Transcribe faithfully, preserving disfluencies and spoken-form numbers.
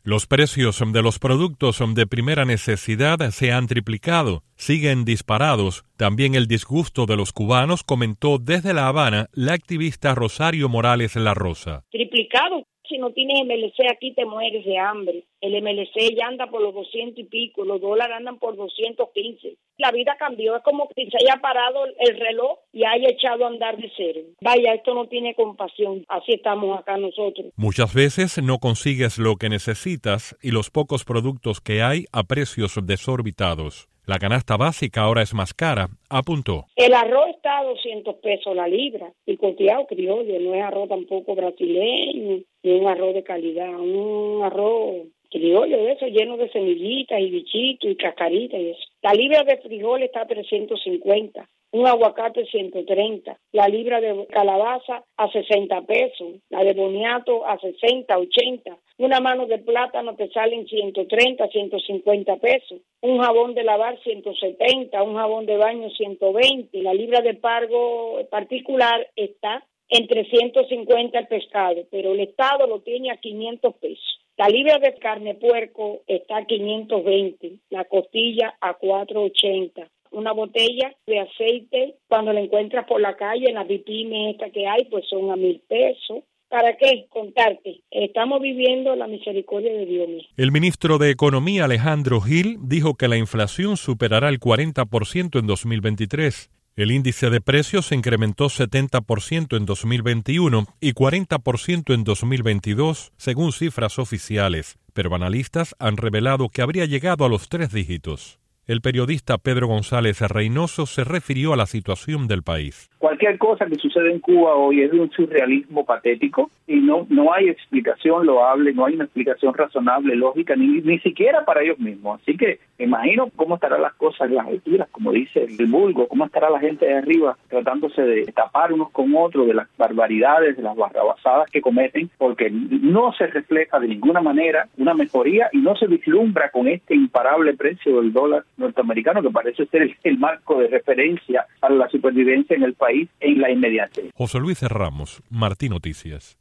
Los precios de los productos de primera necesidad se han triplicado, siguen disparados. También el disgusto de los cubanos, comentó desde La Habana la activista Rosario Morales La Rosa. Triplicado. Si no tienes M L C aquí te mueres de hambre. El M L C ya anda por los doscientos y pico, los dólares andan por doscientos quince. La vida cambió, es como si se haya parado el reloj y haya echado a andar de cero. Vaya, esto no tiene compasión, así estamos acá nosotros. Muchas veces no consigues lo que necesitas y los pocos productos que hay a precios desorbitados. La canasta básica ahora es más cara, apuntó. El arroz está a doscientos pesos la libra, y coteado criollo, no es arroz tampoco brasileño, ni un arroz de calidad, un arroz criollo de eso, lleno de semillitas y bichitos y cascaritas y eso. La libra de frijol está a trescientos cincuenta, un aguacate ciento treinta, la libra de calabaza a sesenta pesos, la de boniato a sesenta, ochenta, una mano de plátano te sale en ciento treinta, ciento cincuenta pesos, un jabón de lavar ciento setenta, un jabón de baño ciento veinte, la libra de pargo particular está en trescientos cincuenta el pescado, pero el Estado lo tiene a quinientos pesos. La libra de carne puerco está a quinientos veinte, la costilla a cuatrocientos ochenta. Una botella de aceite, cuando la encuentras por la calle, en las vitrinas estas que hay, pues son a mil pesos. ¿Para qué? Contarte. Estamos viviendo la misericordia de Dios mismo. El ministro de Economía, Alejandro Gil, dijo que la inflación superará el cuarenta por ciento en dos mil veintitrés. El índice de precios se incrementó setenta por ciento en dos mil veintiuno y cuarenta por ciento en dos mil veintidós, según cifras oficiales, pero analistas han revelado que habría llegado a los tres dígitos. El periodista Pedro González Reynoso se refirió a la situación del país. Cualquier cosa que sucede en Cuba hoy es de un surrealismo patético y no no hay explicación loable, no hay una explicación razonable, lógica, ni, ni siquiera para ellos mismos. Así que me imagino cómo estarán las cosas en las alturas, como dice el vulgo, cómo estará la gente de arriba tratándose de tapar unos con otros de las barbaridades, de las barrabasadas que cometen, porque no se refleja de ninguna manera una mejoría y no se vislumbra con este imparable precio del dólar norteamericano, que parece ser el, el marco de referencia para la supervivencia en el país en la inmediatez. José Luis Ramos, Martín Noticias.